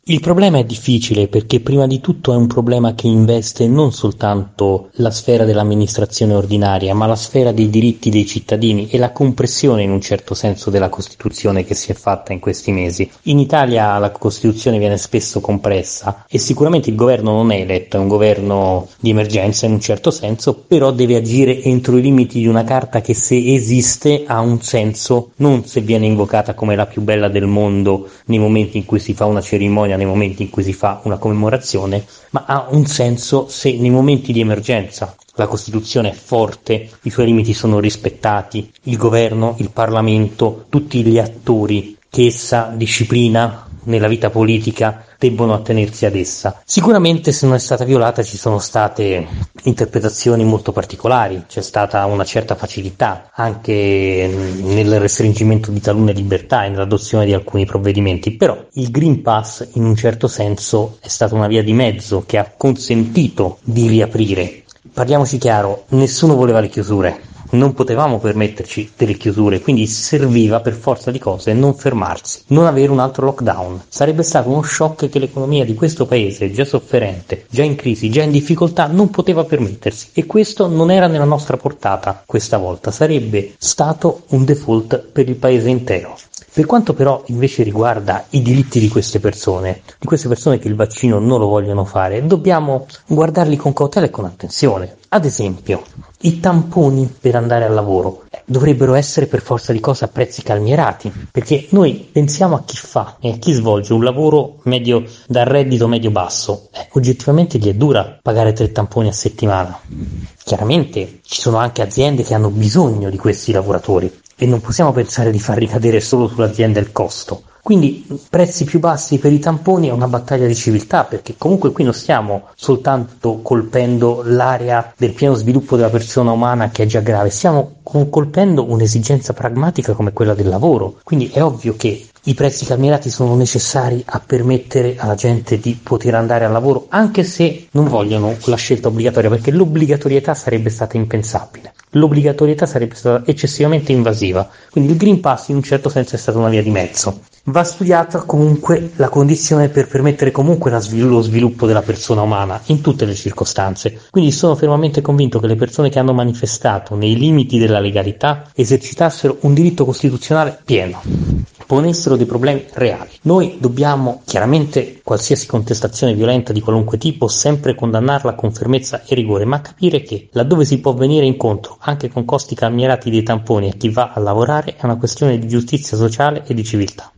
Il problema è difficile perché prima di tutto è un problema che investe non soltanto la sfera dell'amministrazione ordinaria, ma la sfera dei diritti dei cittadini e la compressione in un certo senso della Costituzione che si è fatta in questi mesi. In Italia la Costituzione viene spesso compressa e sicuramente il governo non è eletto, è un governo di emergenza in un certo senso, però deve agire entro i limiti di una carta che, se esiste, ha un senso, non se viene invocata come la più bella del mondo nei momenti in cui si fa una cerimonia, nei momenti in cui si fa una commemorazione, ma ha un senso se nei momenti di emergenza la Costituzione è forte, i suoi limiti sono rispettati, il governo, il Parlamento, tutti gli attori che essa disciplina nella vita politica debbono attenersi ad essa. Sicuramente se non è stata violata ci sono state interpretazioni molto particolari, c'è stata una certa facilità anche nel restringimento di talune libertà e nell'adozione di alcuni provvedimenti, però il Green Pass in un certo senso è stata una via di mezzo che ha consentito di riaprire. Parliamoci chiaro, nessuno voleva le chiusure. Non potevamo permetterci delle chiusure, quindi serviva per forza di cose non fermarsi, non avere un altro lockdown. Sarebbe stato uno shock che l'economia di questo paese, già sofferente, già in crisi, già in difficoltà, non poteva permettersi, e questo non era nella nostra portata questa volta, sarebbe stato un default per il paese intero. Per quanto però invece riguarda i diritti di queste persone che il vaccino non lo vogliono fare, dobbiamo guardarli con cautela e con attenzione. Ad esempio, i tamponi per andare al lavoro dovrebbero essere per forza di cose a prezzi calmierati, perché noi pensiamo a chi fa e a chi svolge un lavoro medio dal reddito medio-basso. Oggettivamente gli è dura pagare 3 tamponi a settimana. Chiaramente ci sono anche aziende che hanno bisogno di questi lavoratori e non possiamo pensare di far ricadere solo sull'azienda il costo. Quindi prezzi più bassi per i tamponi è una battaglia di civiltà, perché comunque qui non stiamo soltanto colpendo l'area del pieno sviluppo della persona umana, che è già grave, stiamo colpendo un'esigenza pragmatica come quella del lavoro. Quindi è ovvio che i prezzi calmierati sono necessari a permettere alla gente di poter andare al lavoro, anche se non vogliono la scelta obbligatoria, perché l'obbligatorietà sarebbe stata impensabile. L'obbligatorietà sarebbe stata eccessivamente invasiva, quindi il Green Pass in un certo senso è stata una via di mezzo. Va studiata comunque la condizione per permettere comunque lo sviluppo della persona umana in tutte le circostanze, quindi sono fermamente convinto che le persone che hanno manifestato nei limiti della legalità esercitassero un diritto costituzionale pieno, ponessero dei problemi reali. Noi dobbiamo chiaramente qualsiasi contestazione violenta di qualunque tipo sempre condannarla con fermezza e rigore, ma capire che laddove si può venire incontro anche con costi calmierati dei tamponi a chi va a lavorare è una questione di giustizia sociale e di civiltà.